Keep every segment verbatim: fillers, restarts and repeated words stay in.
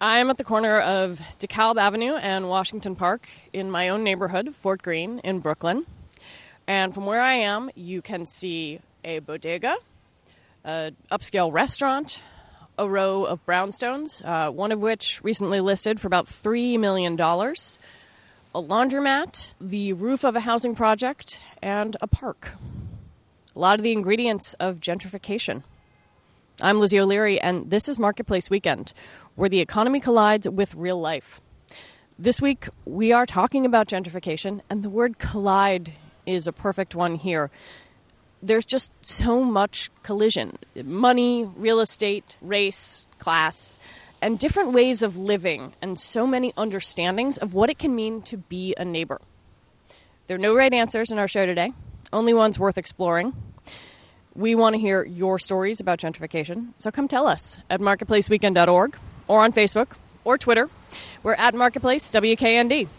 I'm at the corner of DeKalb Avenue and Washington Park in my own neighborhood, Fort Greene in Brooklyn. And from where I am, you can see a bodega, an upscale restaurant, a row of brownstones, uh, one of which recently listed for about three million dollars, a laundromat, the roof of a housing project, and a park. A lot of the ingredients of gentrification. I'm Lizzie O'Leary, and this is Marketplace Weekend, where the economy collides with real life. This week, we are talking about gentrification, and the word collide is a perfect one here. There's just so much collision. Money, real estate, race, class, and different ways of living, and so many understandings of what it can mean to be a neighbor. There are no right answers in our show today, only ones worth exploring. We want to hear your stories about gentrification, so come tell us at marketplace weekend dot org or on Facebook or Twitter. We're at Marketplace W K N D.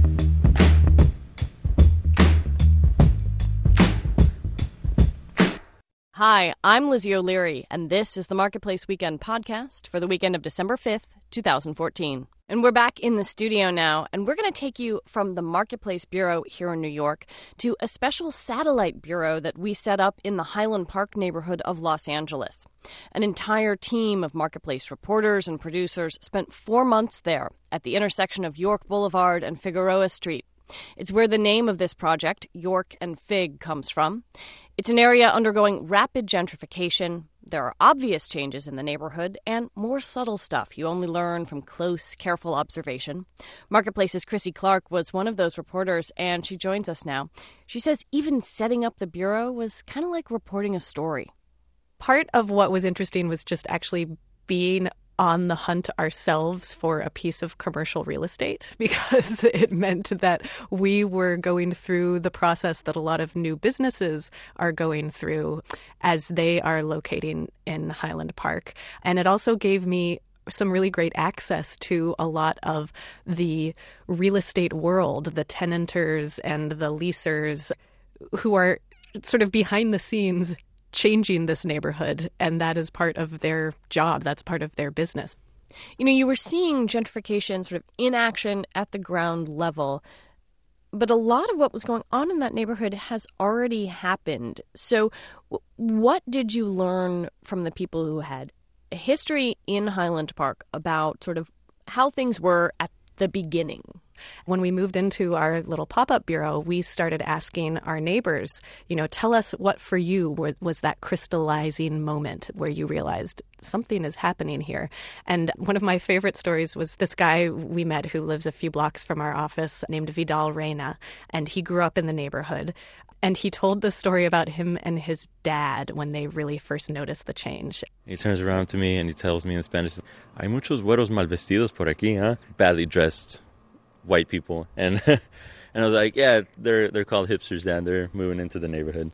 Hi, I'm Lizzie O'Leary, and this is the Marketplace Weekend podcast for the weekend of December fifth, twenty fourteen. And we're back in the studio now, and we're going to take you from the Marketplace Bureau here in New York to a special satellite bureau that we set up in the Highland Park neighborhood of Los Angeles. An entire team of Marketplace reporters and producers spent four months there at the intersection of York Boulevard and Figueroa Street. It's where the name of this project, York and Fig, comes from. It's an area undergoing rapid gentrification. There are obvious changes in the neighborhood and more subtle stuff you only learn from close, careful observation. Marketplace's Chrissy Clark was one of those reporters, and she joins us now. She says even setting up the bureau was kind of like reporting a story. Part of what was interesting was just actually being on the hunt ourselves for a piece of commercial real estate, because it meant that we were going through the process that a lot of new businesses are going through as they are locating in Highland Park. And it also gave me some really great access to a lot of the real estate world, the tenanters and the leasers who are sort of behind the scenes changing this neighborhood, and that is part of their job. That's part of their business. You know, you were seeing gentrification sort of in action at the ground level, but a lot of what was going on in that neighborhood has already happened. So what did you learn from the people who had a history in Highland Park about sort of how things were at the beginning? When we moved into our little pop-up bureau, we started asking our neighbors, you know, tell us what for you was that crystallizing moment where you realized something is happening here. And one of my favorite stories was this guy we met who lives a few blocks from our office named Vidal Reyna, and he grew up in the neighborhood. And he told the story about him and his dad when they really first noticed the change. He turns around to me and he tells me in Spanish, "Hay muchos güeros mal vestidos por aquí, huh?" Badly dressed white people. And and I was like, yeah, they're they're called hipsters, Dan. They're moving into the neighborhood.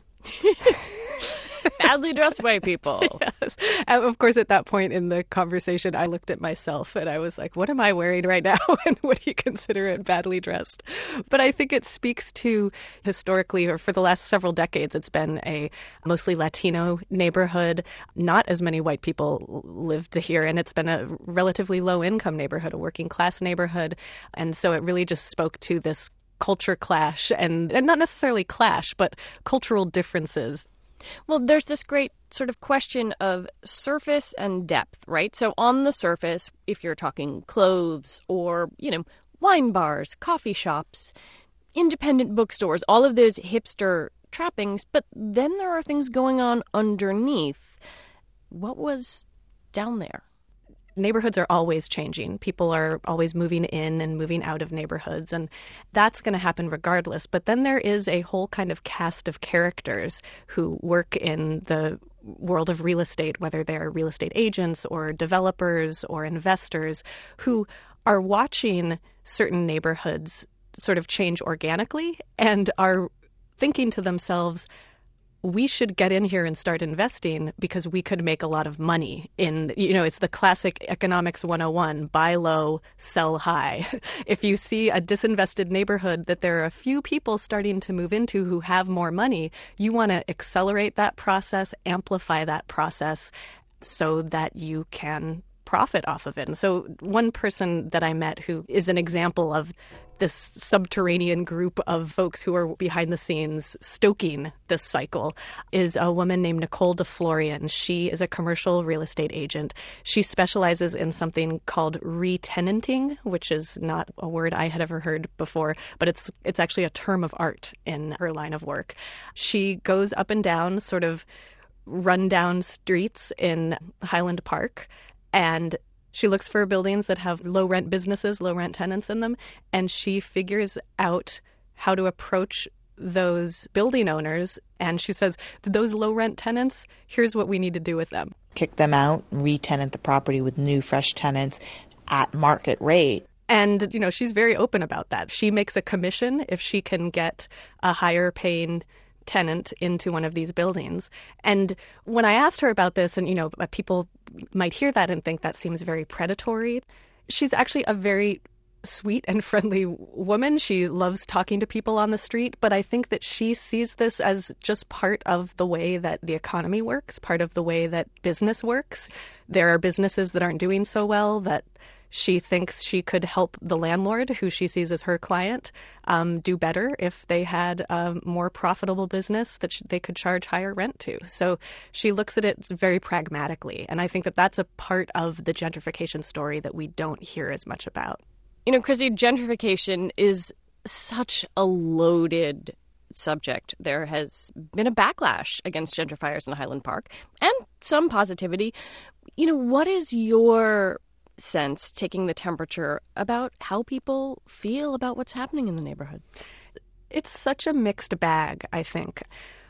Badly dressed white people. Yes. And of course, at that point in the conversation, I looked at myself and I was like, what am I wearing right now? And what do you consider it badly dressed? But I think it speaks to historically, or for the last several decades, it's been a mostly Latino neighborhood. Not as many white people lived here. And it's been a relatively low income neighborhood, a working class neighborhood. And so it really just spoke to this culture clash and, and not necessarily clash, but cultural differences. Well, there's this great sort of question of surface and depth, right? So on the surface, if you're talking clothes or, you know, wine bars, coffee shops, independent bookstores, all of those hipster trappings, but then there are things going on underneath. What was down there? Neighborhoods are always changing. People are always moving in and moving out of neighborhoods, and that's going to happen regardless. But then there is a whole kind of cast of characters who work in the world of real estate, whether they're real estate agents or developers or investors, who are watching certain neighborhoods sort of change organically and are thinking to themselves, we should get in here and start investing because we could make a lot of money in, you know, it's the classic economics one oh one, buy low, sell high. If you see a disinvested neighborhood that there are a few people starting to move into who have more money, you want to accelerate that process, amplify that process so that you can profit off of it. And so one person that I met who is an example of this subterranean group of folks who are behind the scenes stoking this cycle is a woman named Nicole DeFlorian. She is a commercial real estate agent. She specializes in something called re-tenanting, which is not a word I had ever heard before, but it's it's actually a term of art in her line of work. She goes up and down sort of rundown streets in Highland Park, and she looks for buildings that have low-rent businesses, low-rent tenants in them, and she figures out how to approach those building owners. And she says, those low-rent tenants, here's what we need to do with them. Kick them out, re-tenant the property with new, fresh tenants at market rate. And, you know, she's very open about that. She makes a commission if she can get a higher-paying tenant into one of these buildings. And when I asked her about this, and, you know, people might hear that and think that seems very predatory, she's actually a very sweet and friendly woman. She loves talking to people on the street, but I think that she sees this as just part of the way that the economy works, part of the way that business works. There are businesses that aren't doing so well that she thinks she could help the landlord, who she sees as her client, um, do better if they had a more profitable business that sh- they could charge higher rent to. So she looks at it very pragmatically. And I think that that's a part of the gentrification story that we don't hear as much about. You know, Chrissy, gentrification is such a loaded subject. There has been a backlash against gentrifiers in Highland Park and some positivity. You know, what is your sense, taking the temperature, about how people feel about what's happening in the neighborhood? It's such a mixed bag, I think.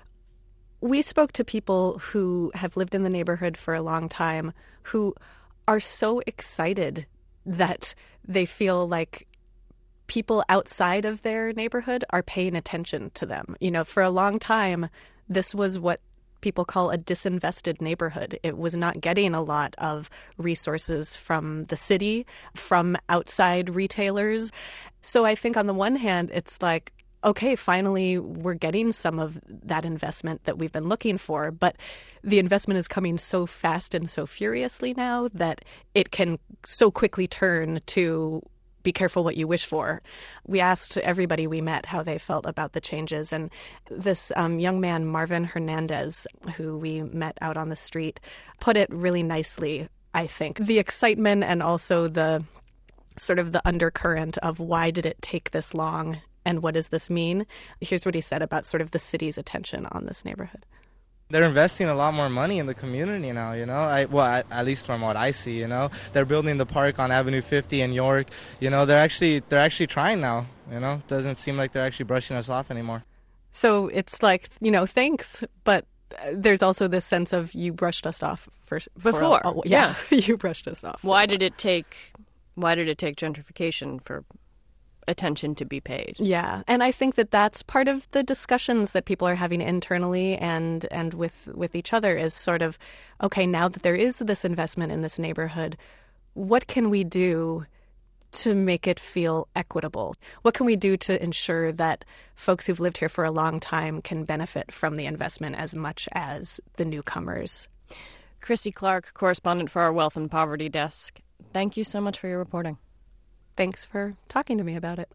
We spoke to people who have lived in the neighborhood for a long time who are so excited that they feel like people outside of their neighborhood are paying attention to them. You know, for a long time, this was what people call a disinvested neighborhood. It was not getting a lot of resources from the city, from outside retailers. So I think on the one hand, it's like, okay, finally we're getting some of that investment that we've been looking for, but the investment is coming so fast and so furiously now that it can so quickly turn to be careful what you wish for. We asked everybody we met how they felt about the changes. And this um, young man, Marvin Hernandez, who we met out on the street, put it really nicely, I think. The excitement and also the sort of the undercurrent of why did it take this long and what does this mean? Here's what he said about sort of the city's attention on this neighborhood. They're investing a lot more money in the community now, you know, I, well, I, at least from what I see, you know. They're building the park on Avenue fifty in York. You know, they're actually they're actually trying now, you know. Doesn't seem like they're actually brushing us off anymore. So it's like, you know, thanks, but there's also this sense of you brushed us off first. Before. For a, a, yeah, yeah. You brushed us off. Why did it take, why did it take gentrification for attention to be paid? Yeah, and I think that that's part of the discussions that people are having internally and and with with each other is sort of, okay, now that there is this investment in this neighborhood, what can we do to make it feel equitable? What can we do to ensure that folks who've lived here for a long time can benefit from the investment as much as the newcomers? Chrissy Clark, correspondent for our Wealth and Poverty Desk. Thank you so much for your reporting. Thanks for talking to me about it.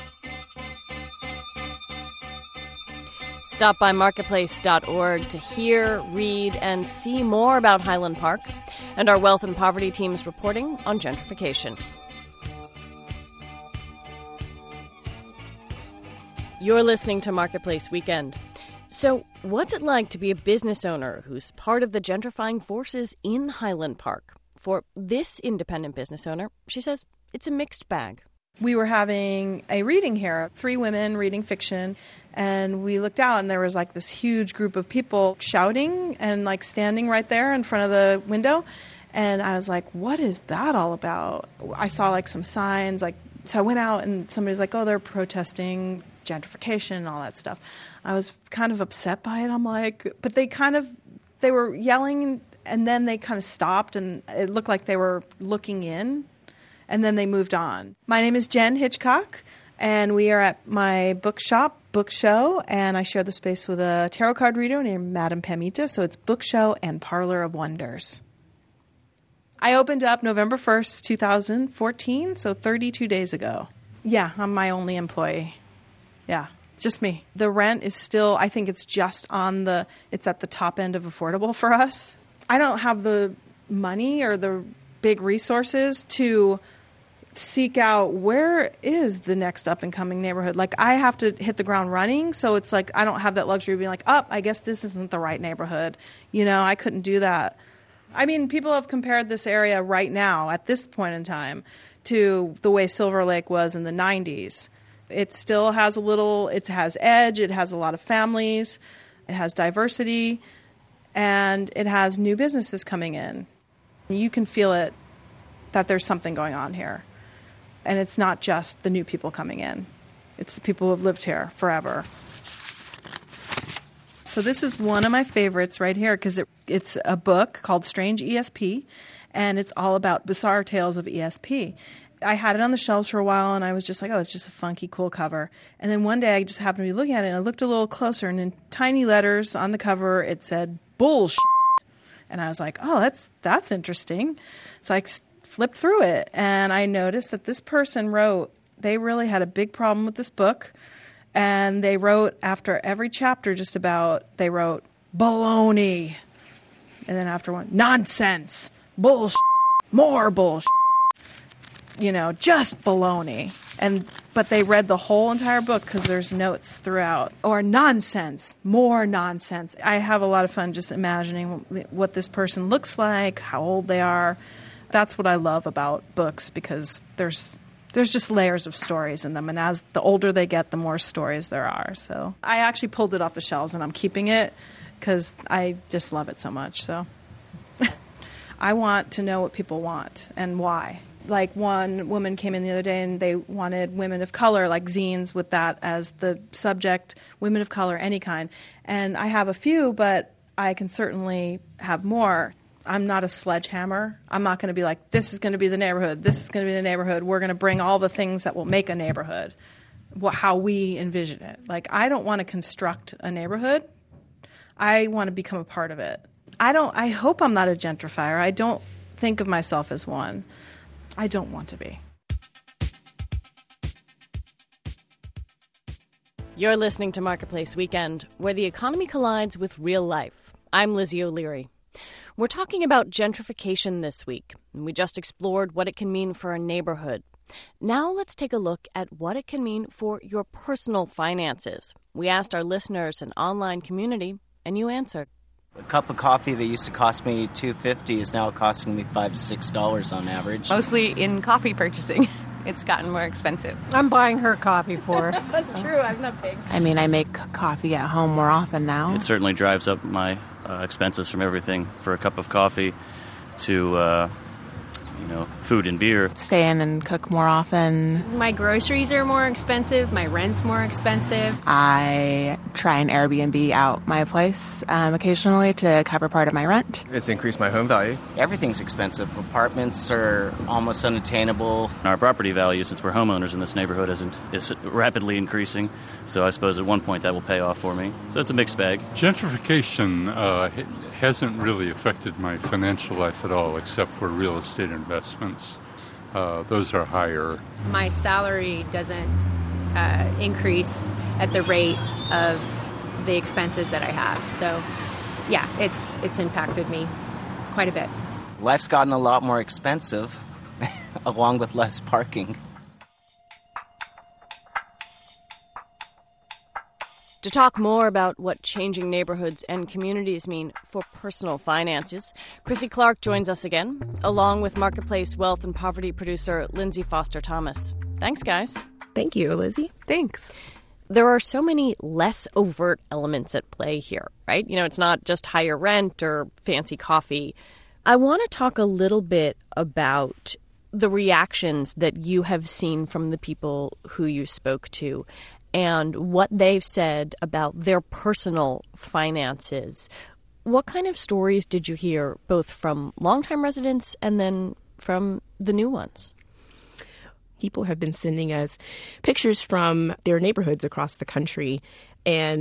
Stop by marketplace dot org to hear, read, and see more about Highland Park and our Wealth and Poverty team's reporting on gentrification. You're listening to Marketplace Weekend. So, what's it like to be a business owner who's part of the gentrifying forces in Highland Park? For this independent business owner, she says it's a mixed bag. We were having a reading here, three women reading fiction, and we looked out and there was like this huge group of people shouting and like standing right there in front of the window. And I was like, what is that all about? I saw like some signs, like, so I went out and somebody's like, oh, they're protesting gentrification and all that stuff. I was kind of upset by it. I'm like, but they kind of, they were yelling and then they kind of stopped and it looked like they were looking in. And then they moved on. My name is Jen Hitchcock, and we are at my bookshop, Book Show, and I share the space with a tarot card reader named Madame Pamita, so it's Book Show and Parlor of Wonders. I opened up November first, two thousand fourteen, so thirty-two days ago. Yeah, I'm my only employee. Yeah, it's just me. The rent is still, I think it's just on the, it's at the top end of affordable for us. I don't have the money or the big resources to seek out where is the next up and coming neighborhood. Like, I have to hit the ground running, so it's like I don't have that luxury of being like, oh, I guess this isn't the right neighborhood. You know, I couldn't do that. I mean, people have compared this area right now at this point in time to the way Silver Lake was in the nineties. It still has a little, it has edge, it has a lot of families, it has diversity, and it has new businesses coming in. You can feel it that there's something going on here. And it's not just the new people coming in. It's the people who have lived here forever. So this is one of my favorites right here because it, it's a book called Strange E S P, and it's all about bizarre tales of E S P. I had it on the shelves for a while, and I was just like, oh, it's just a funky, cool cover. And then one day I just happened to be looking at it, and I looked a little closer, and in tiny letters on the cover it said, bullshit. And I was like, oh, that's that's interesting. So I flipped through it, and I noticed that this person wrote, they really had a big problem with this book, and they wrote after every chapter just about, they wrote, baloney. And then after one, nonsense, bullshit, more bullshit. You know, just baloney. And but they read the whole entire book because there's notes throughout. Or nonsense, more nonsense. I have a lot of fun just imagining what this person looks like, how old they are. That's what I love about books because there's there's just layers of stories in them. And as the older they get, the more stories there are. So I actually pulled it off the shelves and I'm keeping it because I just love it so much. So I want to know what people want and why. Like one woman came in the other day and they wanted women of color, like zines with that as the subject, women of color, any kind. And I have a few, but I can certainly have more. I'm not a sledgehammer. I'm not going to be like, this is going to be the neighborhood. This is going to be the neighborhood. We're going to bring all the things that will make a neighborhood, how we envision it. Like, I don't want to construct a neighborhood. I want to become a part of it. I don't. I hope I'm not a gentrifier. I don't think of myself as one. I don't want to be. You're listening to Marketplace Weekend, where the economy collides with real life. I'm Lizzie O'Leary. We're talking about gentrification this week, and we just explored what it can mean for a neighborhood. Now let's take a look at what it can mean for your personal finances. We asked our listeners and online community, and you answered. A cup of coffee that used to cost me two dollars and fifty cents is now costing me five to six dollars on average. Mostly in coffee purchasing. It's gotten more expensive. I'm buying her coffee for her. That's so true. I'm not paying. I mean, I make coffee at home more often now. It certainly drives up my uh, expenses from everything for a cup of coffee to, uh, you know, food and beer. Stay in and cook more often. My groceries are more expensive. My rent's more expensive. I try and Airbnb out my place um, occasionally to cover part of my rent. It's increased my home value. Everything's expensive. Apartments are almost unattainable. Our property value, since we're homeowners in this neighborhood, isn't is rapidly increasing. So I suppose at one point that will pay off for me. So it's a mixed bag. Gentrification uh, hasn't really affected my financial life at all, except for real estate investments. Uh, those are higher. My salary doesn't uh, increase at the rate of the expenses that I have. So, yeah, it's it's impacted me quite a bit. Life's gotten a lot more expensive, along with less parking. To talk more about what changing neighborhoods and communities mean for personal finances, Chrissy Clark joins us again, along with Marketplace Wealth and Poverty producer Lindsay Foster Thomas. Thanks, guys. Thank you, Lizzie. Thanks. There are so many less overt elements at play here, right? You know, it's not just higher rent or fancy coffee. I want to talk a little bit about the reactions that you have seen from the people who you spoke to and what they've said about their personal finances. What kind of stories did you hear, both from longtime residents and then from the new ones? People have been sending us pictures from their neighborhoods across the country, and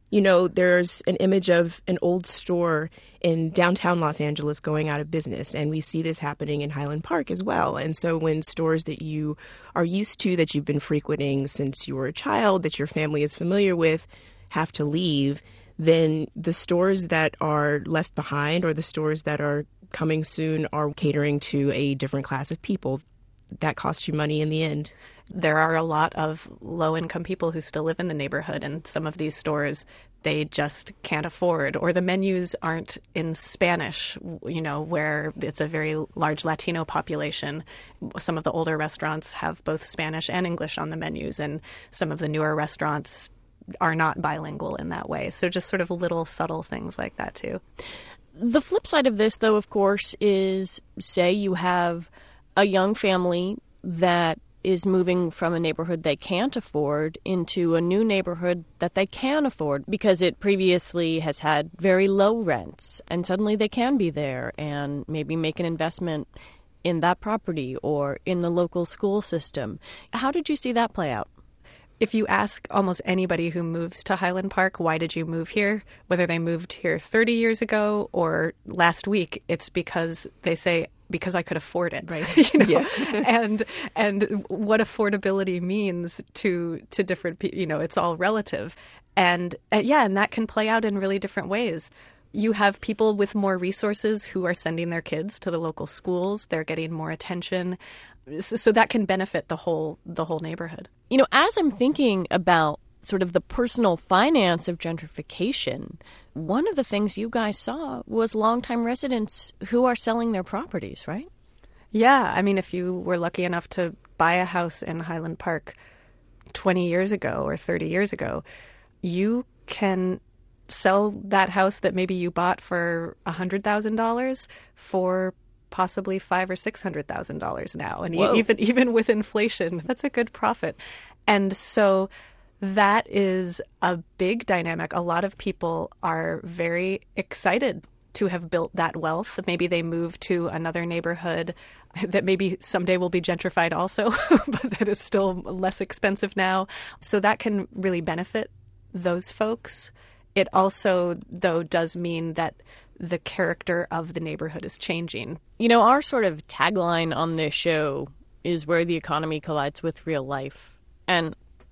You know, there's an image of an old store in downtown Los Angeles going out of business, and we see this happening in Highland Park as well. And so when stores that you are used to, that you've been frequenting since you were a child, that your family is familiar with, have to leave, then the stores that are left behind or the stores that are coming soon are catering to a different class of people. That costs you money in the end. There are a lot of low-income people who still live in the neighborhood, and some of these stores they just can't afford, or the menus aren't in Spanish, you know, where it's a very large Latino population. Some of the older restaurants have both Spanish and English on the menus, and some of the newer restaurants are not bilingual in that way. So just sort of little subtle things like that, too. The flip side of this, though, of course, is, say you have a young family that is moving from a neighborhood they can't afford into a new neighborhood that they can afford because it previously has had very low rents, and suddenly they can be there and maybe make an investment in that property or in the local school system. How did you see that play out? If you ask almost anybody who moves to Highland Park, why did you move here, whether they moved here thirty years ago or last week, it's because they say, because I could afford it, right? You know? Yes. and and what affordability means to to different people, you know, it's all relative. And uh, yeah, and that can play out in really different ways. You have people with more resources who are sending their kids to the local schools. They're getting more attention. So, so that can benefit the whole the whole neighborhood. You know, as I'm thinking about sort of the personal finance of gentrification, one of the things you guys saw was longtime residents who are selling their properties, right? Yeah. I mean, if you were lucky enough to buy a house in Highland Park twenty years ago or thirty years ago, you can sell that house that maybe you bought for one hundred thousand dollars for possibly five or six hundred thousand dollars now, and Whoa. even even with inflation, that's a good profit. And so that is a big dynamic. A lot of people are very excited to have built that wealth. Maybe they move to another neighborhood that maybe someday will be gentrified also, but that is still less expensive now. So that can really benefit those folks. It also, though, does mean that the character of the neighborhood is changing. You know, our sort of tagline on this show is where the economy collides with real life. And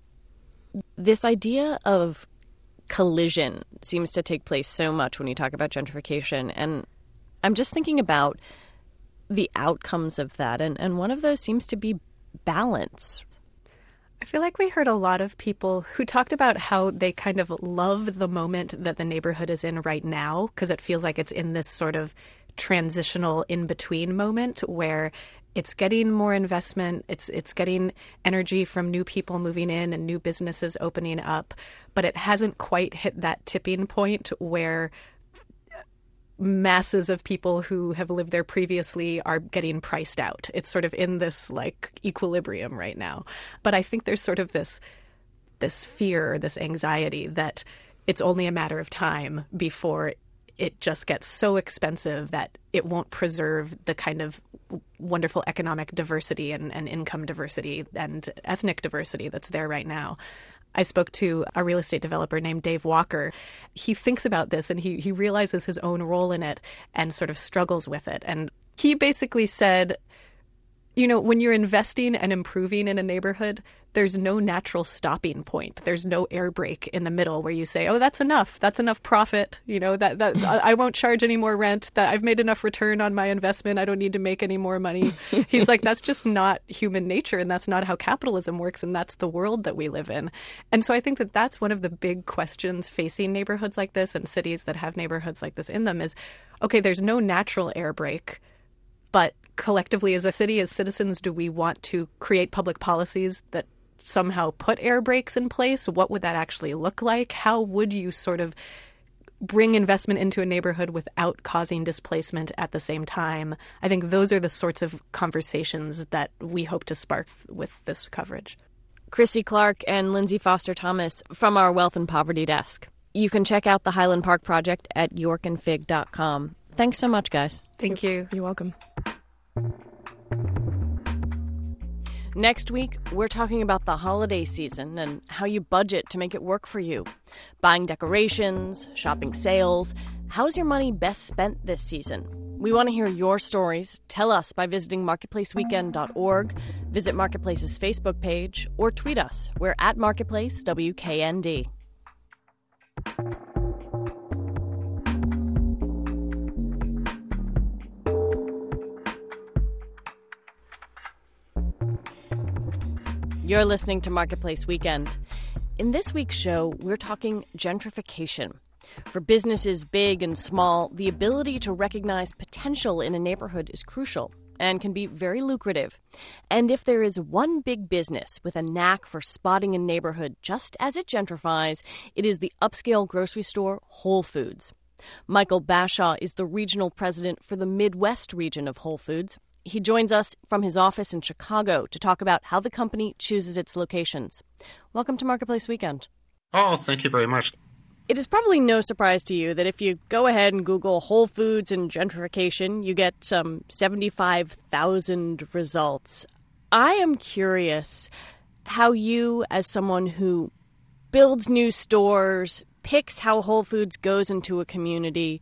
this idea of collision seems to take place so much when you talk about gentrification. And I'm just thinking about the outcomes of that. And, and one of those seems to be balance. I feel like we heard a lot of people who talked about how they kind of love the moment that the neighborhood is in right now, because it feels like it's in this sort of transitional in-between moment where it's getting more investment, it's it's getting energy from new people moving in and new businesses opening up, but it hasn't quite hit that tipping point where masses of people who have lived there previously are getting priced out. It's sort of in this like equilibrium right now. But I think there's sort of this this fear, this anxiety that it's only a matter of time before it just gets so expensive that it won't preserve the kind of wonderful economic diversity and, and income diversity and ethnic diversity that's there right now. I spoke to a real estate developer named Dave Walker. He thinks about this and he, he realizes his own role in it and sort of struggles with it. And he basically said, you know, when you're investing and improving in a neighborhood, there's no natural stopping point. There's no air brake in the middle where you say, oh, that's enough. That's enough profit. You know, that, that I won't charge any more rent. That I've made enough return on my investment. I don't need to make any more money. He's like, that's just not human nature. And that's not how capitalism works. And that's the world that we live in. And so I think that that's one of the big questions facing neighborhoods like this and cities that have neighborhoods like this in them is, okay, there's no natural air brake, but collectively as a city, as citizens, do we want to create public policies that somehow put air brakes in place? What would that actually look like? How would you sort of bring investment into a neighborhood without causing displacement at the same time? I think those are the sorts of conversations that we hope to spark with this coverage. Chrissy Clark and Lindsay Foster Thomas from our Wealth and Poverty Desk. You can check out the Highland Park Project at york and fig dot com. Thanks so much, guys. Thank you. You're welcome. Next week, we're talking about the holiday season and how you budget to make it work for you. Buying decorations, shopping sales. How's your money best spent this season? We want to hear your stories. Tell us by visiting marketplace weekend dot org, visit Marketplace's Facebook page, or tweet us. We're at Marketplace W K N D. You're listening to Marketplace Weekend. In this week's show, we're talking gentrification. For businesses big and small, the ability to recognize potential in a neighborhood is crucial and can be very lucrative. And if there is one big business with a knack for spotting a neighborhood just as it gentrifies, it is the upscale grocery store Whole Foods. Michael Bashaw is the regional president for the Midwest region of Whole Foods. He joins us from his office in Chicago to talk about how the company chooses its locations. Welcome to Marketplace Weekend. Oh, thank you very much. It is probably no surprise to you that if you go ahead and Google Whole Foods and gentrification, you get some seventy-five thousand results. I am curious how you, as someone who builds new stores, picks how Whole Foods goes into a community,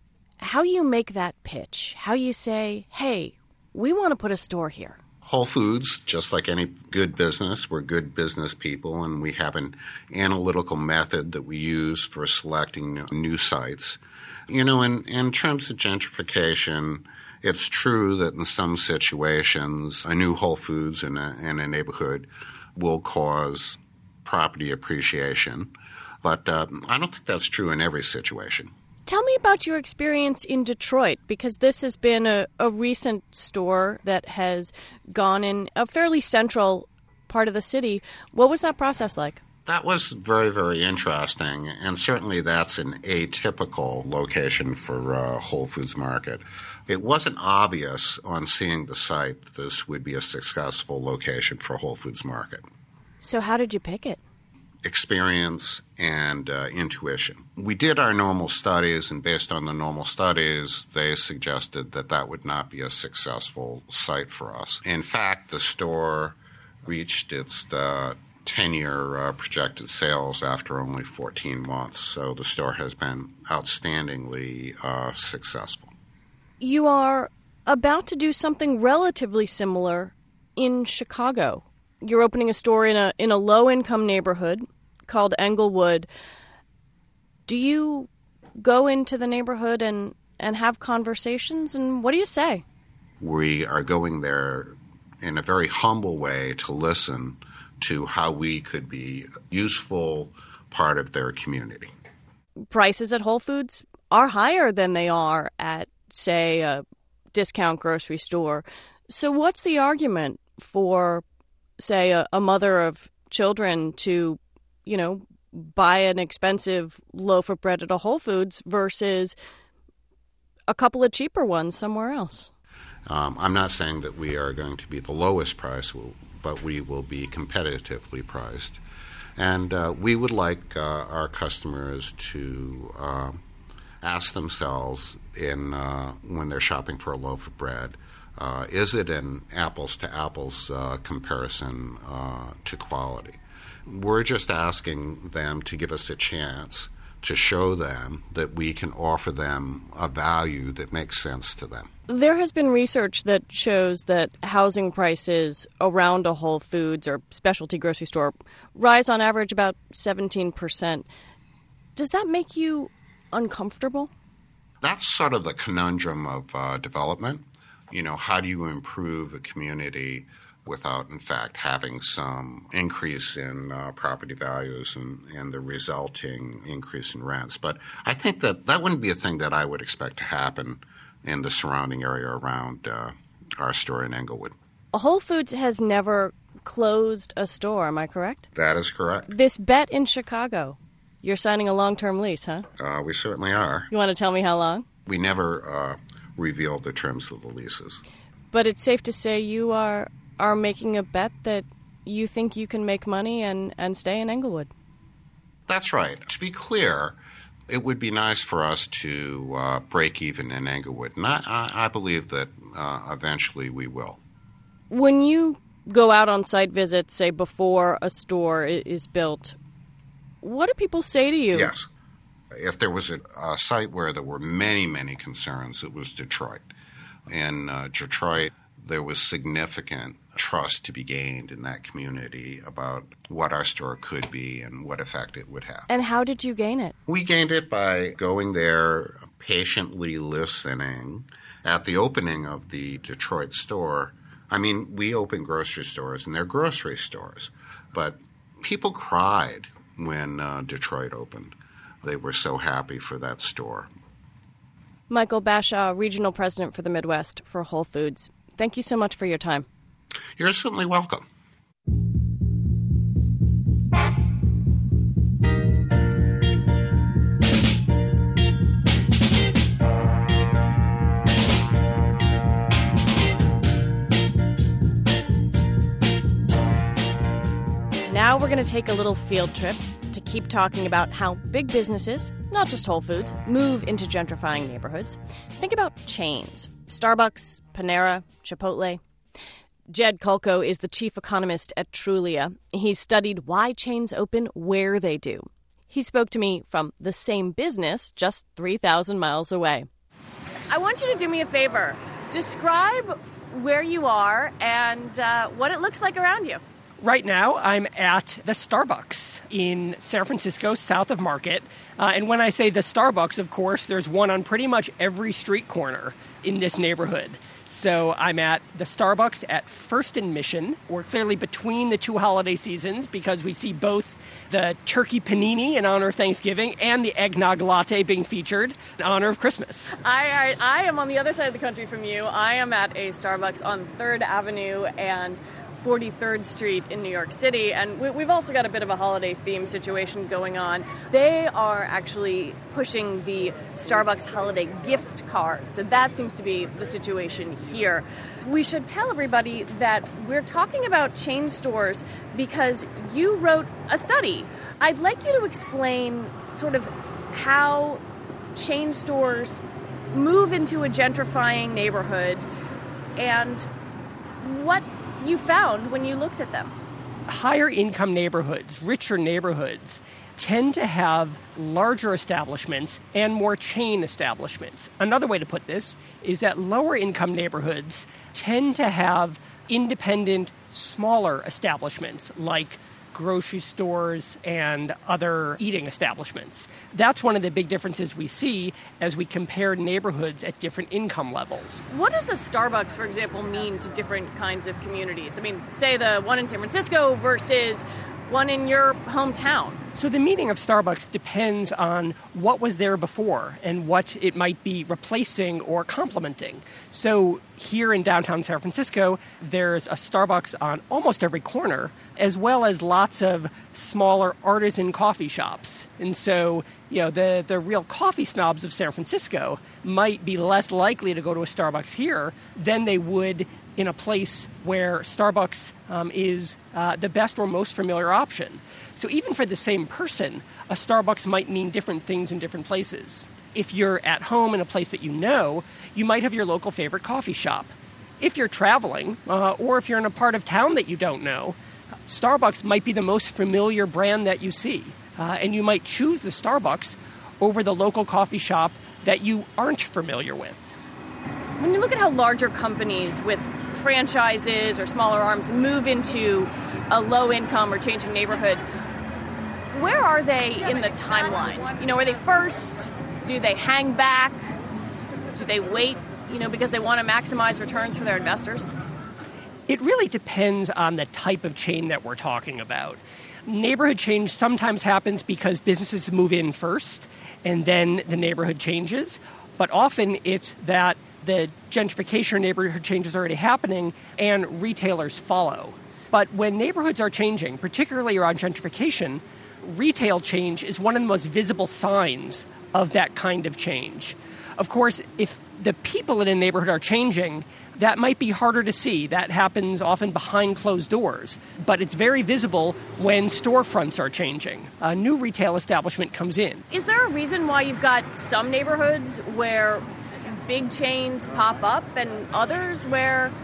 how you make that pitch, how you say, hey, we want to put a store here. Whole Foods, just like any good business, we're good business people, and we have an analytical method that we use for selecting new sites. You know, in, in terms of gentrification, it's true that in some situations, a new Whole Foods in a, in a neighborhood will cause property appreciation. But uh, I don't think that's true in every situation. Tell me about your experience in Detroit, because this has been a, a recent store that has gone in a fairly central part of the city. What was that process like? That was very, very interesting, and certainly that's an atypical location for uh, Whole Foods Market. It wasn't obvious on seeing the site that this would be a successful location for Whole Foods Market. So how did you pick it? Experience and uh, intuition. We did our normal studies, and based on the normal studies, they suggested that that would not be a successful site for us. In fact, the store reached its uh, ten-year uh, projected sales after only fourteen months, so the store has been outstandingly uh, successful. You are about to do something relatively similar in Chicago. You're opening a store in a in a low-income neighborhood called Englewood. Do you go into the neighborhood and, and have conversations, and what do you say? We are going there in a very humble way to listen to how we could be a useful part of their community. Prices at Whole Foods are higher than they are at, say, a discount grocery store. So what's the argument for, say, a, a mother of children to, you know, buy an expensive loaf of bread at a Whole Foods versus a couple of cheaper ones somewhere else? Um, I'm not saying that we are going to be the lowest price, but we will be competitively priced. And uh, we would like uh, our customers to uh, ask themselves in uh, when they're shopping for a loaf of bread, uh, is it an apples-to-apples uh, comparison uh, to quality? We're just asking them to give us a chance to show them that we can offer them a value that makes sense to them. There has been research that shows that housing prices around a Whole Foods or specialty grocery store rise on average about seventeen percent. Does that make you uncomfortable? That's sort of the conundrum of uh, development. You know, how do you improve a community without, in fact, having some increase in uh, property values and, and the resulting increase in rents? But I think that that wouldn't be a thing that I would expect to happen in the surrounding area around uh, our store in Englewood. Whole Foods has never closed a store, am I correct? That is correct. This bet in Chicago, you're signing a long-term lease, huh? Uh, we certainly are. You want to tell me how long? We never uh, revealed the terms of the leases. But it's safe to say you are are making a bet that you think you can make money and, and stay in Englewood. That's right. To be clear, it would be nice for us to uh, break even in Englewood. And I, I believe that uh, eventually we will. When you go out on site visits, say, before a store is built, what do people say to you? Yes. If there was a, a site where there were many, many concerns, it was Detroit. In uh, Detroit, there was significant trust to be gained in that community about what our store could be and what effect it would have. And how did you gain it? We gained it by going there, patiently listening. At the opening of the Detroit store, I mean, we open grocery stores, and they're grocery stores, but people cried when uh, Detroit opened. They were so happy for that store. Michael Bashaw, Regional President for the Midwest for Whole Foods. Thank you so much for your time. You're certainly welcome. Now we're going to take a little field trip to keep talking about how big businesses, not just Whole Foods, move into gentrifying neighborhoods. Think about chains. Starbucks, Panera, Chipotle. Jed Kolko is the chief economist at Trulia. He studied why chains open where they do. He spoke to me from the same business just three thousand miles away. I want you to do me a favor. Describe where you are and uh, what it looks like around you. Right now, I'm at the Starbucks in San Francisco, south of Market. Uh, and when I say the Starbucks, of course, there's one on pretty much every street corner in this neighborhood. So I'm at the Starbucks at First and Mission. We're clearly between the two holiday seasons because we see both the turkey panini in honor of Thanksgiving and the eggnog latte being featured in honor of Christmas. I, I, I am on the other side of the country from you. I am at a Starbucks on third Avenue and forty-third Street in New York City, and we, we've also got a bit of a holiday theme situation going on. They are actually pushing the Starbucks holiday gift card, so that seems to be the situation here. We should tell everybody that we're talking about chain stores because you wrote a study. I'd like you to explain sort of how chain stores move into a gentrifying neighborhood and what you found when you looked at them. Higher income neighborhoods, richer neighborhoods, tend to have larger establishments and more chain establishments. Another way to put this is that lower income neighborhoods tend to have independent, smaller establishments like grocery stores and other eating establishments. That's one of the big differences we see as we compare neighborhoods at different income levels. What does a Starbucks, for example, mean to different kinds of communities? I mean, say the one in San Francisco versus one in your hometown. So the meaning of Starbucks depends on what was there before and what it might be replacing or complementing. So here in downtown San Francisco, there's a Starbucks on almost every corner, as well as lots of smaller artisan coffee shops. And so, you know, the, the real coffee snobs of San Francisco might be less likely to go to a Starbucks here than they would in a place where Starbucks um, is uh, the best or most familiar option. So even for the same person, a Starbucks might mean different things in different places. If you're at home in a place that you know, you might have your local favorite coffee shop. If you're traveling, uh, or if you're in a part of town that you don't know, Starbucks might be the most familiar brand that you see. Uh, and you might choose the Starbucks over the local coffee shop that you aren't familiar with. When you look at how larger companies with franchises or smaller arms move into a low-income or changing neighborhood, where are they in the timeline? You know, are they first? Do they hang back? Do they wait, you know, because they want to maximize returns for their investors? It really depends on the type of chain that we're talking about. Neighborhood change sometimes happens because businesses move in first and then the neighborhood changes. But often it's that the gentrification or neighborhood change is already happening and retailers follow. But when neighborhoods are changing, particularly around gentrification, retail change is one of the most visible signs of that kind of change. Of course, if the people in a neighborhood are changing, that might be harder to see. That happens often behind closed doors. But it's very visible when storefronts are changing. A new retail establishment comes in. Is there a reason why you've got some neighborhoods where big chains pop up and others where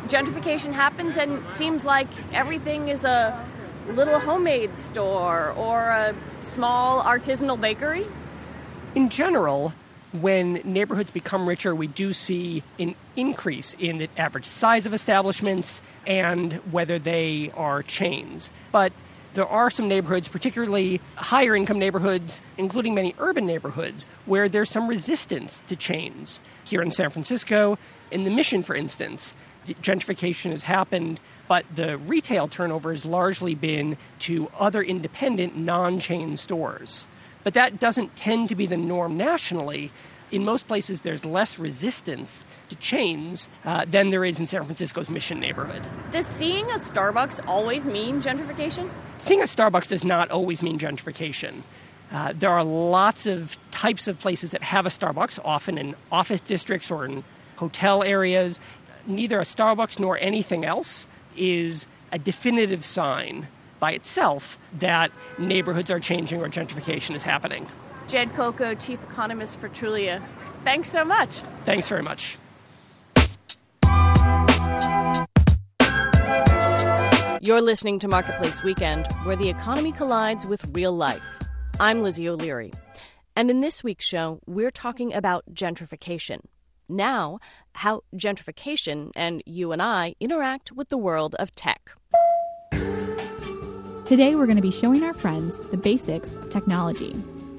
gentrification happens and it seems like everything is a little homemade store or a small artisanal bakery? In general, when neighborhoods become richer, we do see an increase in the average size of establishments and whether they are chains. But there are some neighborhoods, particularly higher income neighborhoods, including many urban neighborhoods, where there's some resistance to chains. Here in San Francisco, in the Mission, for instance, the gentrification has happened, but the retail turnover has largely been to other independent, non-chain stores. But that doesn't tend to be the norm nationally. In most places, there's less resistance to chains uh, than there is in San Francisco's Mission neighborhood. Does seeing a Starbucks always mean gentrification? Seeing a Starbucks does not always mean gentrification. Uh, there are lots of types of places that have a Starbucks, often in office districts or in hotel areas. Neither a Starbucks nor anything else is a definitive sign by itself that neighborhoods are changing or gentrification is happening. Jed Coco, Chief Economist for Trulia. Thanks so much. Thanks very much. You're listening to Marketplace Weekend, where the economy collides with real life. I'm Lizzie O'Leary. And in this week's show, we're talking about gentrification. Now, how gentrification and you and I interact with the world of tech. Today, we're going to be showing our friends the basics of technology.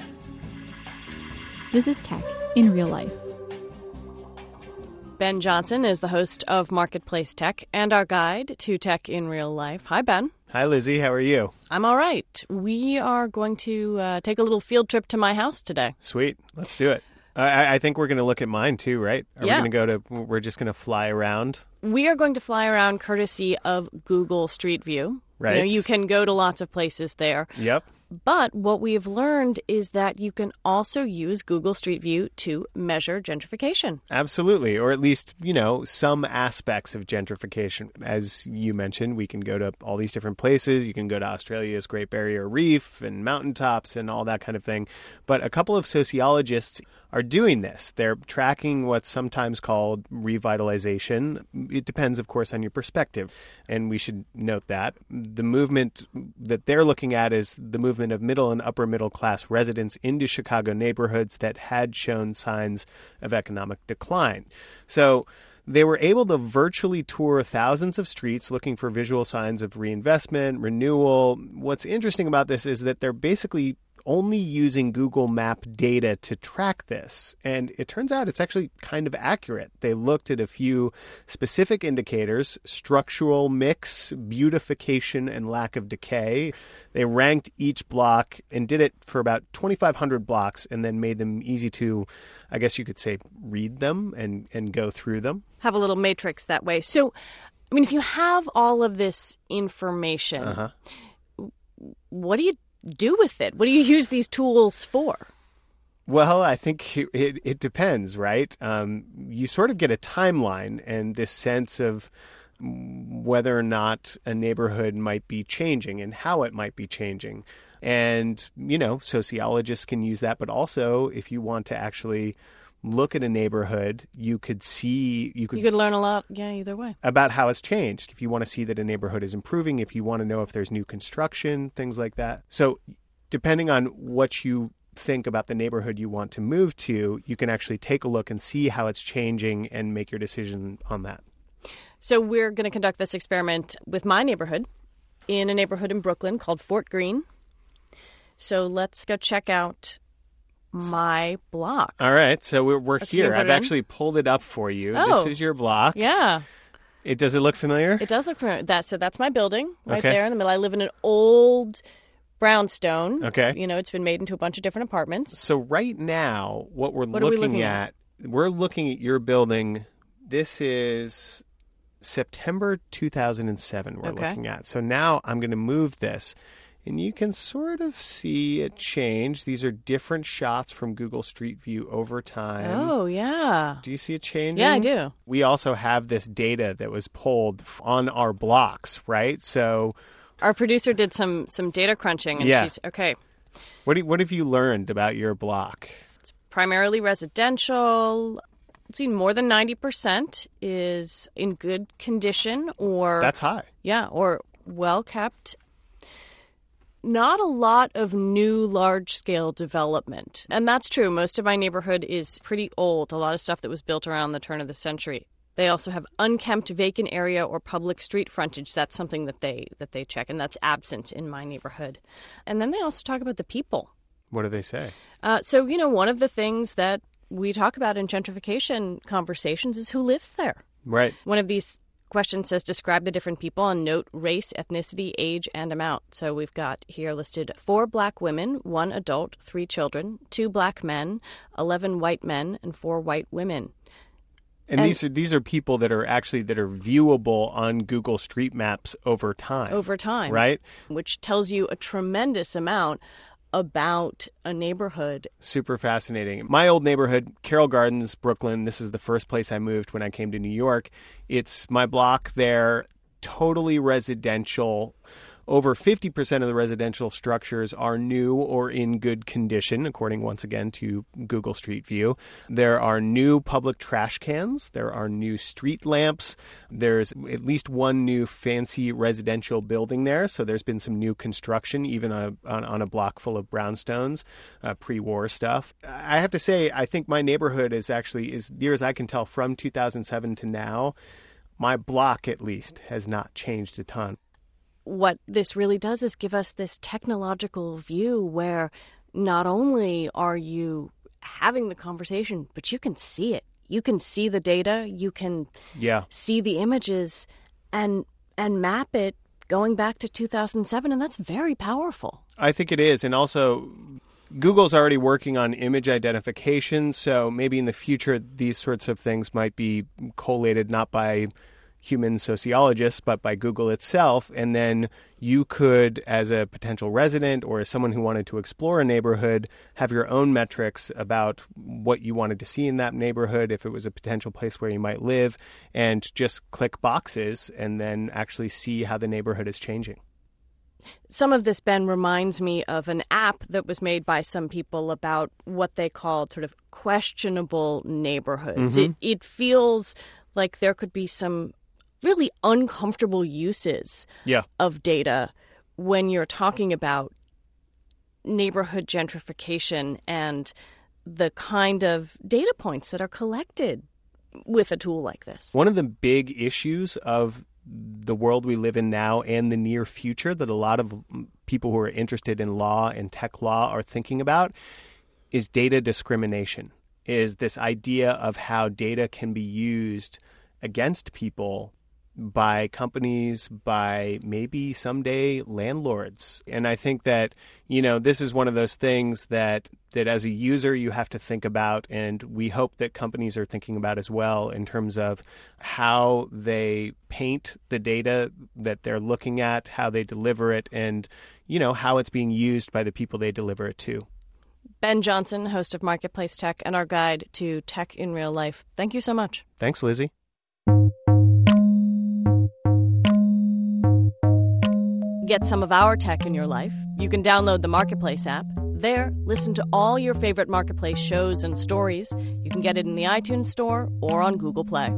This is Tech in Real Life. Ben Johnson is the host of Marketplace Tech and our guide to tech in real life. Hi, Ben. Hi, Lizzie. How are you? I'm all right. We are going to uh, take a little field trip to my house today. Sweet. Let's do it. I, I think we're going to look at mine, too, right? Are yeah. we going to go to, we're just going to fly around? We are going to fly around courtesy of Google Street View. Right. You know, you can go to lots of places there. Yep. But what we've learned is that you can also use Google Street View to measure gentrification. Absolutely, or at least, you know, some aspects of gentrification. As you mentioned, we can go to all these different places. You can go to Australia's Great Barrier Reef and mountaintops and all that kind of thing. But a couple of sociologists are doing this. They're tracking what's sometimes called revitalization. It depends, of course, on your perspective. And we should note that. The movement that they're looking at is the movement of middle and upper middle class residents into Chicago neighborhoods that had shown signs of economic decline. So they were able to virtually tour thousands of streets looking for visual signs of reinvestment, renewal. What's interesting about this is that they're basically only using Google Map data to track this. And it turns out it's actually kind of accurate. They looked at a few specific indicators: structural mix, beautification, and lack of decay. They ranked each block and did it for about twenty-five hundred blocks and then made them easy to, I guess you could say, read them and, and go through them. Have a little matrix that way. So, I mean, if you have all of this information, uh-huh. what do you do with it? What do you use these tools for? Well, I think it, it, it depends, right? Um, you sort of get a timeline and this sense of whether or not a neighborhood might be changing and how it might be changing. And, you know, sociologists can use that, but also if you want to actually look at a neighborhood, you could see... You could, you could learn a lot, yeah, either way. About how it's changed. If you want to see that a neighborhood is improving, if you want to know if there's new construction, things like that. So depending on what you think about the neighborhood you want to move to, you can actually take a look and see how it's changing and make your decision on that. So we're going to conduct this experiment with my neighborhood in a neighborhood in Brooklyn called Fort Greene. So let's go check out my block. All right. So we're, we're okay, here. I've actually pulled it up for you. Oh, this is your block. Yeah. It Does it look familiar? It does look familiar. That, so that's my building right okay. there in the middle. I live in an old brownstone. Okay. You know, it's been made into a bunch of different apartments. So right now, what we're what looking, we looking at, at, we're looking at your building. This is September two thousand seven we're okay. looking at. So now I'm going to move this. And you can sort of see it change. These are different shots from Google Street View over time. Oh, yeah. Do you see it changing? Yeah, I do. We also have this data that was pulled on our blocks, right? So our producer did some some data crunching. And yeah. she's, okay. What, do, what have you learned about your block? It's primarily residential. let's see, more than ninety percent is in good condition or... That's high. Yeah, or well-kept. Not a lot of new large-scale development. And that's true. Most of my neighborhood is pretty old. A lot of stuff that was built around the turn of the century. They also have unkempt vacant area or public street frontage. That's something that they that they check, and that's absent in my neighborhood. And then they also talk about the people. What do they say? Uh, so, you know, one of the things that we talk about in gentrification conversations is who lives there. Right. One of these questions says describe the different people and note race, ethnicity, age, and amount. So we've got here listed four black women, one adult, three children, two black men, eleven white men, and four white women. And, and these are these are people that are actually that are viewable on Google Street Maps over time. Over time. Right? Which tells you a tremendous amount about a neighborhood. Super fascinating. My old neighborhood, Carroll Gardens, Brooklyn, this is the first place I moved when I came to New York. It's my block there, totally residential. Over fifty percent of the residential structures are new or in good condition, according once again to Google Street View. There are new public trash cans. There are new street lamps. There's at least one new fancy residential building there. So there's been some new construction, even on a, on, on a block full of brownstones, uh, pre-war stuff. I have to say, I think my neighborhood is actually, as near as I can tell, from two thousand seven to now, my block at least has not changed a ton. What this really does is give us this technological view where not only are you having the conversation, but you can see it. You can see the data. You can yeah. see the images and and map it going back to two thousand seven, and that's very powerful. I think it is. And also, Google's already working on image identification, so maybe in the future these sorts of things might be collated not by human sociologists, but by Google itself. And then you could, as a potential resident or as someone who wanted to explore a neighborhood, have your own metrics about what you wanted to see in that neighborhood, if it was a potential place where you might live, and just click boxes and then actually see how the neighborhood is changing. Some of this, Ben, reminds me of an app that was made by some people about what they called sort of questionable neighborhoods. Mm-hmm. It, it feels like there could be some really uncomfortable uses yeah. of data when you're talking about neighborhood gentrification and the kind of data points that are collected with a tool like this. One of the big issues of the world we live in now and the near future that a lot of people who are interested in law and tech law are thinking about is data discrimination, is this idea of how data can be used against people by companies, by maybe someday landlords. And I think that, you know, this is one of those things that, that as a user you have to think about, and we hope that companies are thinking about as well in terms of how they paint the data that they're looking at, how they deliver it, and, you know, how it's being used by the people they deliver it to. Ben Johnson, host of Marketplace Tech and our guide to tech in real life. Thank you so much. Thanks, Lizzie. Get some of our tech in your life. You can download the Marketplace app. There, listen to all your favorite Marketplace shows and stories. You can get it in the iTunes Store or on Google Play.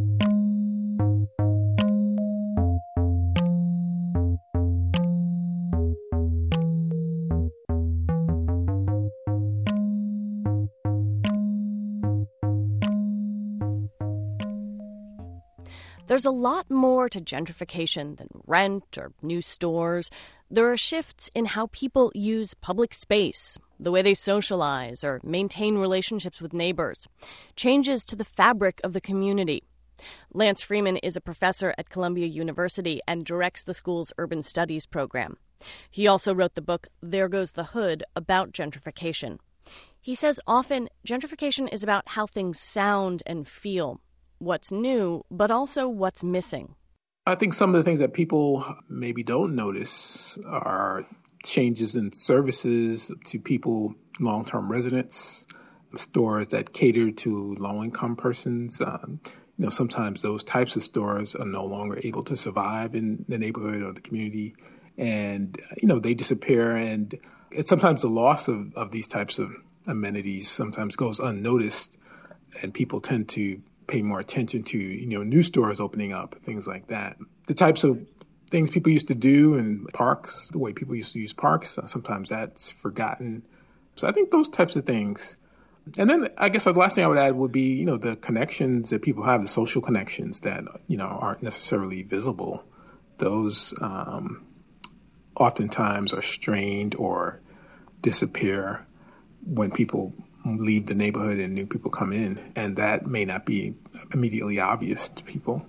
There's a lot more to gentrification than rent or new stores. There are shifts in how people use public space, the way they socialize or maintain relationships with neighbors, changes to the fabric of the community. Lance Freeman is a professor at Columbia University and directs the school's urban studies program. He also wrote the book There Goes the Hood about gentrification. He says often gentrification is about how things sound and feel, what's new, but also what's missing. I think some of the things that people maybe don't notice are changes in services to people, long-term residents, stores that cater to low-income persons. Um, you know, sometimes those types of stores are no longer able to survive in the neighborhood or the community, and, you know, they disappear. And it's sometimes the loss of, of these types of amenities sometimes goes unnoticed and people tend to pay more attention to, you know, new stores opening up, things like that. The types of things people used to do in parks, the way people used to use parks, uh, sometimes that's forgotten. So I think those types of things. And then I guess the last thing I would add would be, you know, the connections that people have, the social connections that, you know, aren't necessarily visible. Those um, oftentimes are strained or disappear when people leave the neighborhood and new people come in, and that may not be immediately obvious to people.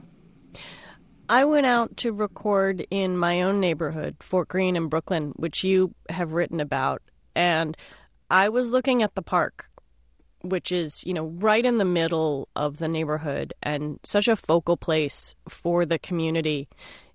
I went out to record in my own neighborhood, Fort Greene in Brooklyn, which you have written about, and I was looking at the park, which is, you know, right in the middle of the neighborhood and such a focal place for the community.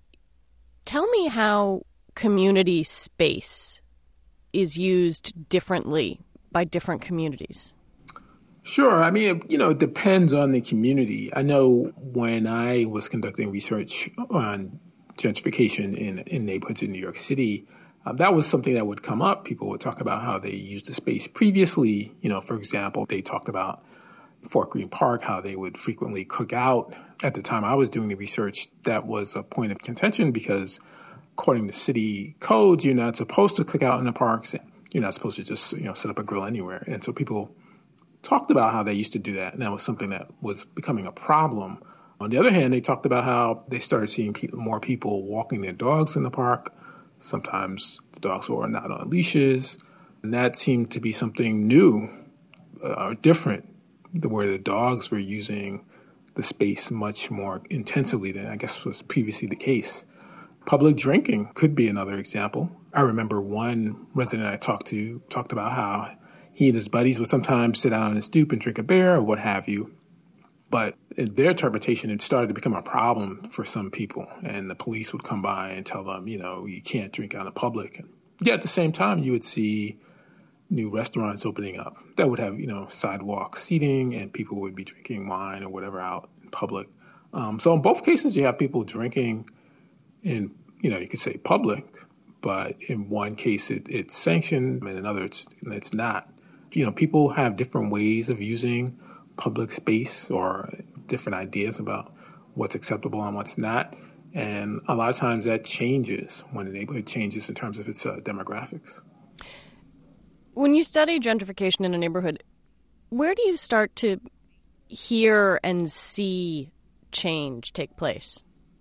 Tell me how community space is used differently by different communities. Sure. I mean, you know, it depends on the community. I know when I was conducting research on gentrification in, in neighborhoods in New York City, uh, that was something that would come up. People would talk about how they used the space previously. You know, for example, they talked about Fort Greene Park, how they would frequently cook out. At the time I was doing the research, that was a point of contention because according to city codes, you're not supposed to cook out in the parks. You're not supposed to just, you know, set up a grill anywhere. And so people talked about how they used to do that, and that was something that was becoming a problem. On the other hand, they talked about how they started seeing people, more people walking their dogs in the park. Sometimes the dogs were not on leashes, and that seemed to be something new uh, or different, where the dogs were using the space much more intensively than I guess was previously the case. Public drinking could be another example. I remember one resident I talked to talked about how he and his buddies would sometimes sit down on the stoop and drink a beer or what have you. But in their interpretation, it started to become a problem for some people. And the police would come by and tell them, you know, you can't drink out in public. And yet at the same time, you would see new restaurants opening up that would have, you know, sidewalk seating and people would be drinking wine or whatever out in public. Um, so in both cases, you have people drinking in, you know, you could say public, but in one case it, it's sanctioned and in another it's, it's not. You know, people have different ways of using public space or different ideas about what's acceptable and what's not. And a lot of times that changes when the neighborhood changes in terms of its uh, demographics. When you study gentrification in a neighborhood, where do you start to hear and see change take place?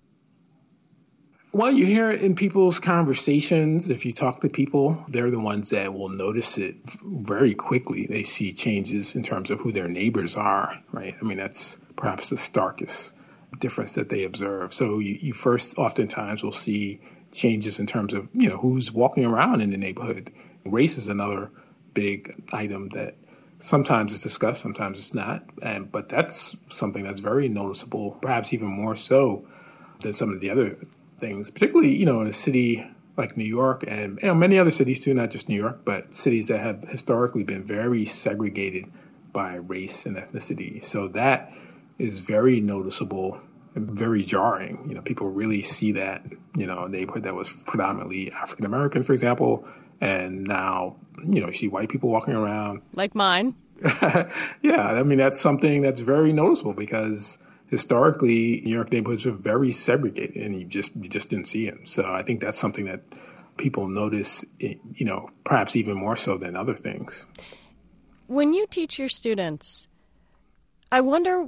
Well, you hear it in people's conversations. If you talk to people, they're the ones that will notice it very quickly. They see changes in terms of who their neighbors are, right? I mean, that's perhaps the starkest difference that they observe. So you, you first oftentimes will see changes in terms of, you know, who's walking around in the neighborhood. Race is another big item that sometimes is discussed, sometimes it's not. And but that's something that's very noticeable, perhaps even more so than some of the other things, particularly, you know, in a city like New York and, you know, many other cities too, not just New York, but cities that have historically been very segregated by race and ethnicity. So that is very noticeable and very jarring. You know, people really see that, you know, a neighborhood that was predominantly African American, for example, and now, you know, you see white people walking around. Like mine. Yeah, I mean, that's something that's very noticeable because historically, New York neighborhoods were very segregated, and you just you just didn't see them. So I think that's something that people notice, you know, perhaps even more so than other things. When you teach your students, I wonder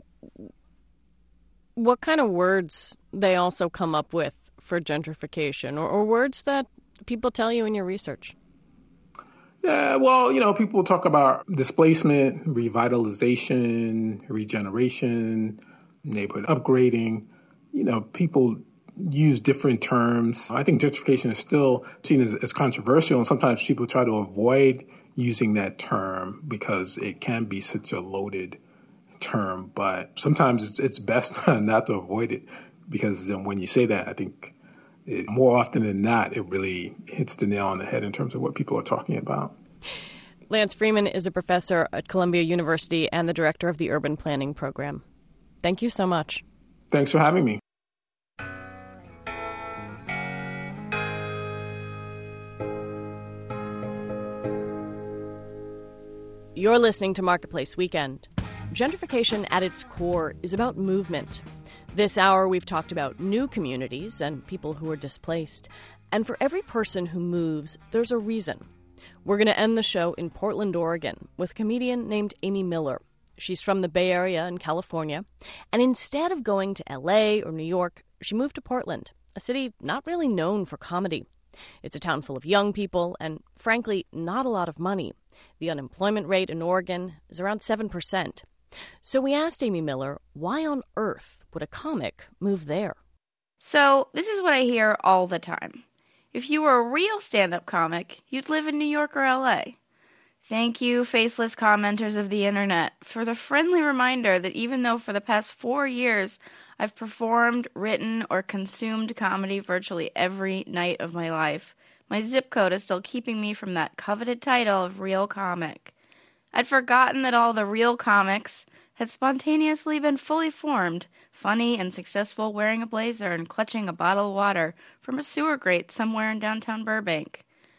what kind of words they also come up with for gentrification, or, or words that people tell you in your research. Yeah, well, you know, people talk about displacement, revitalization, regeneration, neighborhood upgrading. You know, people use different terms. I think gentrification is still seen as, as controversial, and sometimes people try to avoid using that term because it can be such a loaded term. But sometimes it's, it's best not to avoid it because then when you say that, I think it, more often than not, it really hits the nail on the head in terms of what people are talking about. Lance Freeman is a professor at Columbia University and the director of the Urban Planning Program. Thank you so much. Thanks for having me. You're listening to Marketplace Weekend. Gentrification at its core is about movement. This hour, we've talked about new communities and people who are displaced. And for every person who moves, there's a reason. We're going to end the show in Portland, Oregon, with a comedian named Amy Miller. She's from the Bay Area in California. And instead of going to L A or New York, she moved to Portland, a city not really known for comedy. It's a town full of young people and, frankly, not a lot of money. The unemployment rate in Oregon is around seven percent. So we asked Amy Miller, why on earth would a comic move there? So this is what I hear all the time. If you were a real stand-up comic, you'd live in New York or L A. Thank you, faceless commenters of the internet, for the friendly reminder that even though for the past four years I've performed, written, or consumed comedy virtually every night of my life, my zip code is still keeping me from that coveted title of real comic. I'd forgotten that all the real comics had spontaneously been fully formed, funny and successful, wearing a blazer and clutching a bottle of water from a sewer grate somewhere in downtown Burbank.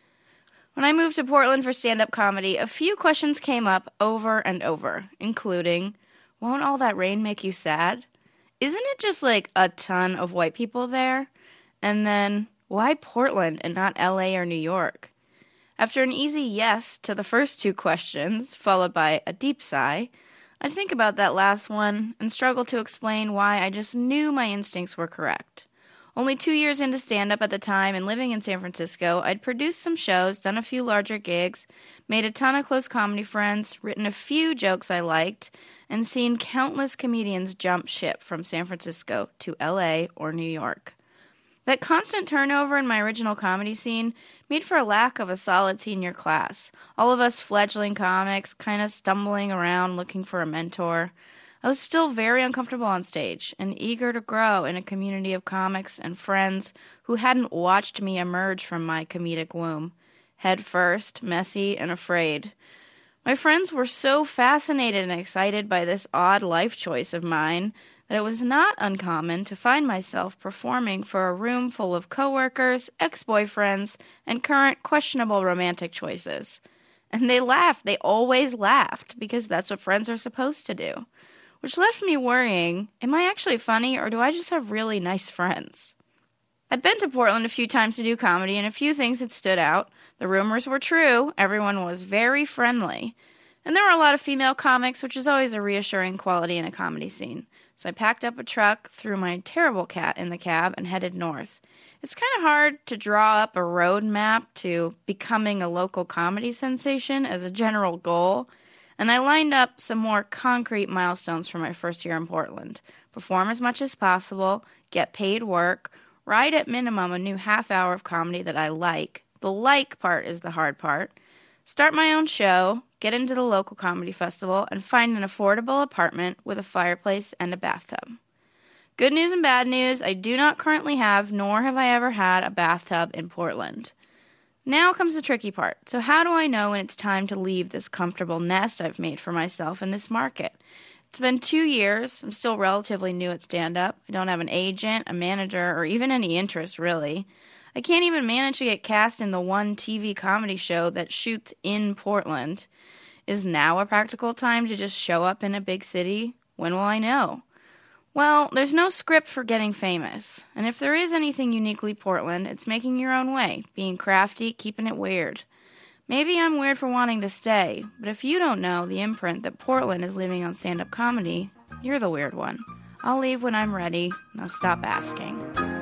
When I moved to Portland for stand-up comedy, a few questions came up over and over, including, won't all that rain make you sad? Isn't it just like a ton of white people there? And then, why Portland and not L A or New York? After an easy yes to the first two questions, followed by a deep sigh, I'd think about that last one and struggle to explain why I just knew my instincts were correct. Only two years into stand-up at the time and living in San Francisco, I'd produced some shows, done a few larger gigs, made a ton of close comedy friends, written a few jokes I liked, and seen countless comedians jump ship from San Francisco to L A or New York. That constant turnover in my original comedy scene made for a lack of a solid senior class. All of us fledgling comics, kind of stumbling around looking for a mentor. I was still very uncomfortable on stage and eager to grow in a community of comics and friends who hadn't watched me emerge from my comedic womb, head first, messy, and afraid. My friends were so fascinated and excited by this odd life choice of mine that it was not uncommon to find myself performing for a room full of coworkers, ex-boyfriends, and current questionable romantic choices. And they laughed. They always laughed, because that's what friends are supposed to do. Which left me worrying, am I actually funny, or do I just have really nice friends? I'd been to Portland a few times to do comedy, and a few things had stood out. The rumors were true. Everyone was very friendly. And there were a lot of female comics, which is always a reassuring quality in a comedy scene. So I packed up a truck, threw my terrible cat in the cab, and headed north. It's kind of hard to draw up a road map to becoming a local comedy sensation as a general goal, and I lined up some more concrete milestones for my first year in Portland. Perform as much as possible, get paid work, write at minimum a new half hour of comedy that I like. The like part is the hard part. Start my own show, get into the local comedy festival, and find an affordable apartment with a fireplace and a bathtub. Good news and bad news, I do not currently have, nor have I ever had, a bathtub in Portland. Now comes the tricky part. So how do I know when it's time to leave this comfortable nest I've made for myself in this market? It's been two years. I'm still relatively new at stand-up. I don't have an agent, a manager, or even any interest, really. I can't even manage to get cast in the one T V comedy show that shoots in Portland. Is now a practical time to just show up in a big city? When will I know? Well, there's no script for getting famous. And if there is anything uniquely Portland, it's making your own way, being crafty, keeping it weird. Maybe I'm weird for wanting to stay, but if you don't know the imprint that Portland is leaving on stand-up comedy, you're the weird one. I'll leave when I'm ready. Now stop asking.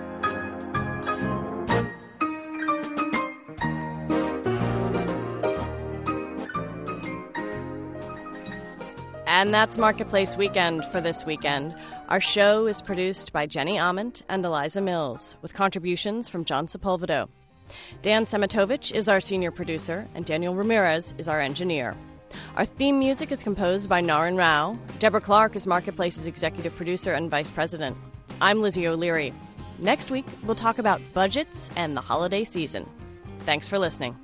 And that's Marketplace Weekend for this weekend. Our show is produced by Jenny Ament and Eliza Mills, with contributions from John Sepulvedo. Dan Semitovich is our senior producer, and Daniel Ramirez is our engineer. Our theme music is composed by Naren Rao. Deborah Clark is Marketplace's executive producer and vice president. I'm Lizzie O'Leary. Next week, we'll talk about budgets and the holiday season. Thanks for listening.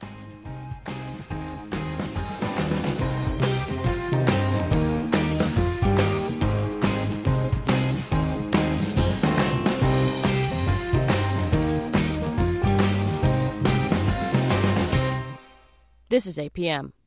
This is A P M.